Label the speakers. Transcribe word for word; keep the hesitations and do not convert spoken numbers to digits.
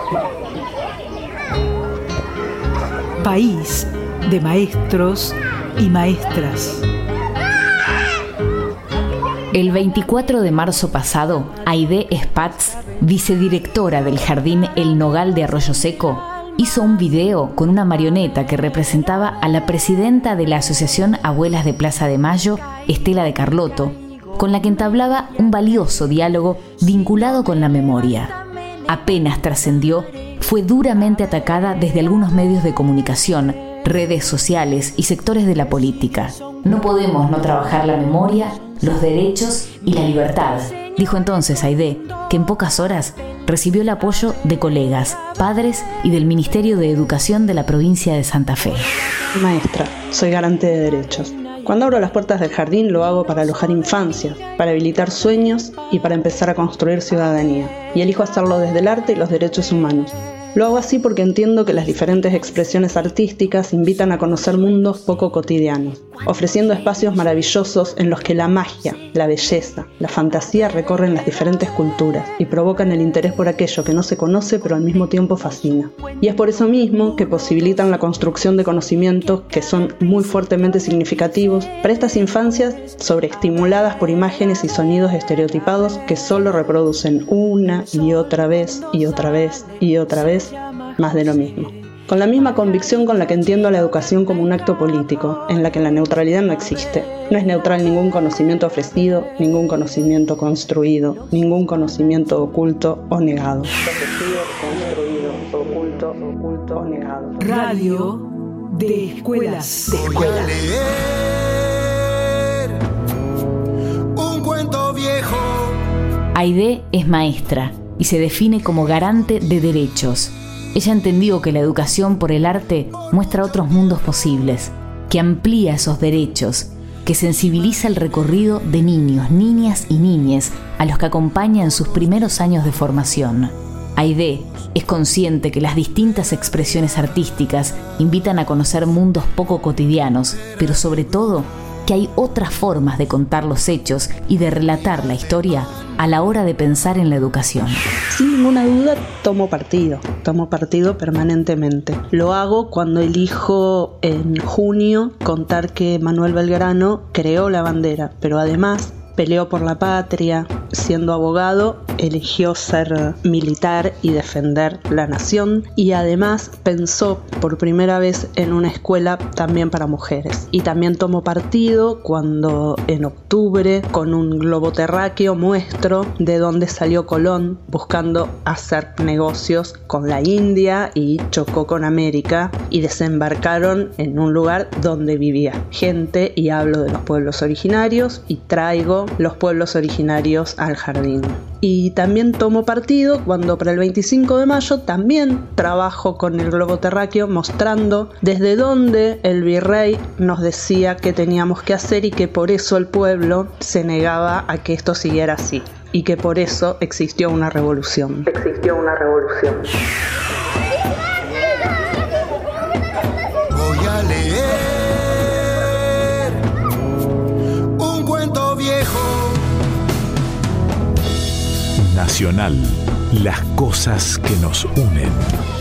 Speaker 1: País de maestros y maestras.
Speaker 2: El veinticuatro de marzo pasado, Aide Spatz, vicedirectora del Jardín El Nogal de Arroyo Seco, hizo un video con una marioneta que representaba a la presidenta de la Asociación Abuelas de Plaza de Mayo, Estela de Carlotto, con la que entablaba un valioso diálogo vinculado con la memoria. Apenas trascendió, fue duramente atacada desde algunos medios de comunicación, redes sociales y sectores de la política. No podemos no trabajar la memoria, los derechos y la libertad, dijo entonces Aide, que en pocas horas recibió el apoyo de colegas, padres y del Ministerio de Educación de la provincia de Santa Fe.
Speaker 3: Maestra, soy garante de derechos. Cuando abro las puertas del jardín lo hago para alojar infancias, para habilitar sueños y para empezar a construir ciudadanía. Y elijo hacerlo desde el arte y los derechos humanos. Lo hago así porque entiendo que las diferentes expresiones artísticas invitan a conocer mundos poco cotidianos, ofreciendo espacios maravillosos en los que la magia, la belleza, la fantasía recorren las diferentes culturas y provocan el interés por aquello que no se conoce pero al mismo tiempo fascina. Y es por eso mismo que posibilitan la construcción de conocimientos que son muy fuertemente significativos para estas infancias sobreestimuladas por imágenes y sonidos estereotipados que solo reproducen una y otra vez y otra vez y otra vez más de lo mismo. Con la misma convicción con la que entiendo a la educación como un acto político, en la que la neutralidad no existe. No es neutral ningún conocimiento ofrecido, ningún conocimiento construido, ningún conocimiento oculto o negado. Ofrecido, construido, oculto, oculto o negado.
Speaker 1: Radio de escuelas. De escuelas.
Speaker 4: Un cuento viejo.
Speaker 2: Aide es maestra y se define como garante de derechos. Ella entendió que la educación por el arte muestra otros mundos posibles, que amplía esos derechos, que sensibiliza el recorrido de niños, niñas y niñes a los que acompaña en sus primeros años de formación. Aide es consciente que las distintas expresiones artísticas invitan a conocer mundos poco cotidianos, pero sobre todo que hay otras formas de contar los hechos y de relatar la historia a la hora de pensar en la educación.
Speaker 3: Sin ninguna duda tomo partido, tomo partido permanentemente. Lo hago cuando elijo en junio contar que Manuel Belgrano creó la bandera, pero además peleó por la patria, siendo abogado, eligió ser militar y defender la nación y además pensó por primera vez en una escuela también para mujeres. Y también tomó partido cuando en octubre con un globo terráqueo muestro de dónde salió Colón buscando hacer negocios con la India y chocó con América y desembarcaron en un lugar donde vivía gente y hablo de los pueblos originarios y traigo los pueblos originarios al jardín. Y también tomo partido cuando para el veinticinco de mayo también trabajo con el globo terráqueo mostrando desde dónde el virrey nos decía qué teníamos que hacer y que por eso el pueblo se negaba a que esto siguiera así y que por eso existió una revolución. Existió una revolución.
Speaker 4: Voy a leer un cuento viejo.
Speaker 5: Nacional, las cosas que nos unen.